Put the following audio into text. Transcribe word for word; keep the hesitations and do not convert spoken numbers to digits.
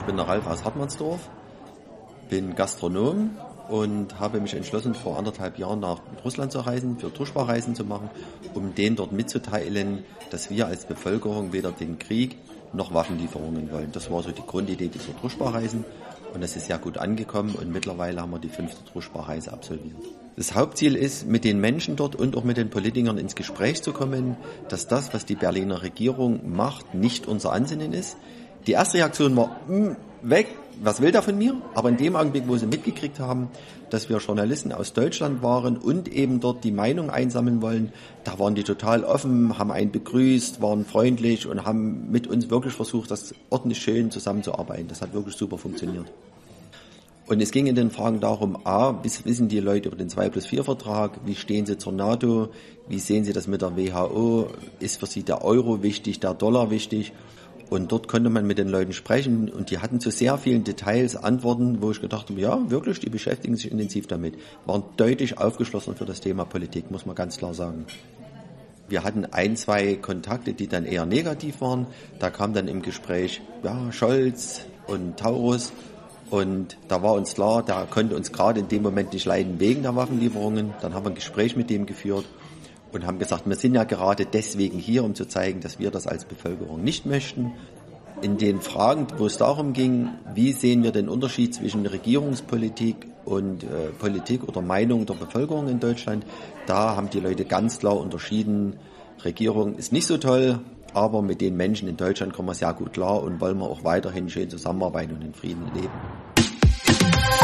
bin der Ralf aus Hartmannsdorf, bin Gastronom und habe mich entschlossen, vor anderthalb Jahren nach Russland zu reisen, für Druschba-Reisen zu machen, um denen dort mitzuteilen, dass wir als Bevölkerung weder den Krieg noch Waffenlieferungen wollen. Das war so die Grundidee dieser Druschba-Reisen und das ist sehr gut angekommen und mittlerweile haben wir die fünfte Druschba-Reise absolviert. Das Hauptziel ist, mit den Menschen dort und auch mit den Politikern ins Gespräch zu kommen, dass das, was die Berliner Regierung macht, nicht unser Ansinnen ist. Die erste Reaktion war, mh, weg, was will der von mir? Aber in dem Augenblick, wo sie mitgekriegt haben, dass wir Journalisten aus Deutschland waren und eben dort die Meinung einsammeln wollen, da waren die total offen, haben einen begrüßt, waren freundlich und haben mit uns wirklich versucht, das ordentlich schön zusammenzuarbeiten. Das hat wirklich super funktioniert. Und es ging in den Fragen darum, a, was wissen die Leute über den zwei plus vier Vertrag, wie stehen sie zur NATO, wie sehen sie das mit der W H O, ist für sie der Euro wichtig, der Dollar wichtig? Und dort konnte man mit den Leuten sprechen und die hatten zu sehr vielen Details Antworten, wo ich gedacht habe, ja, wirklich, die beschäftigen sich intensiv damit, waren deutlich aufgeschlossen für das Thema Politik, muss man ganz klar sagen. Wir hatten ein, zwei Kontakte, die dann eher negativ waren. Da kam dann im Gespräch, ja, Scholz und Taurus. Und da war uns klar, der konnte uns gerade in dem Moment nicht leiden wegen der Waffenlieferungen. Dann haben wir ein Gespräch mit dem geführt und haben gesagt, wir sind ja gerade deswegen hier, um zu zeigen, dass wir das als Bevölkerung nicht möchten. In den Fragen, wo es darum ging, wie sehen wir den Unterschied zwischen Regierungspolitik und äh, Politik oder Meinung der Bevölkerung in Deutschland, da haben die Leute ganz klar unterschieden, Regierung ist nicht so toll, aber mit den Menschen in Deutschland kommen wir sehr gut klar und wollen wir auch weiterhin schön zusammenarbeiten und in Frieden leben.